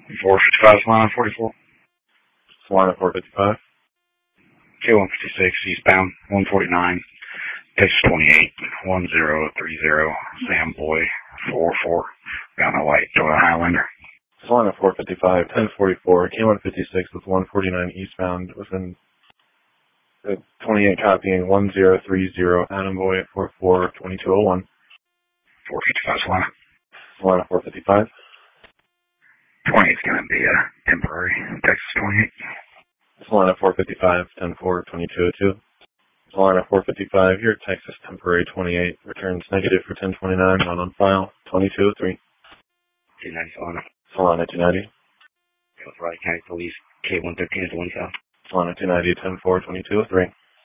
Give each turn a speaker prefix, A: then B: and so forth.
A: 455 Solana 44.
B: Solana 455.
A: K156 eastbound 149. Texas 28 1030. Sam Boy 44. Got a white Toyota Highlander.
B: Solana 455 1044. K156 with 149 eastbound within 28 copying 1030. Adam Boy at 44 2201.
A: 455 Solana.
B: Solana 455.
A: 28 is going to be temporary. Texas 28.
B: Solana 455 104 2202. Solana 455, your Texas temporary 28 returns negative for 1029, not on file, 2203.
A: 290 Solana.
B: Solana 290.
A: Raleigh County Police, K113 is the one south.
B: Solana 290, 104 2203.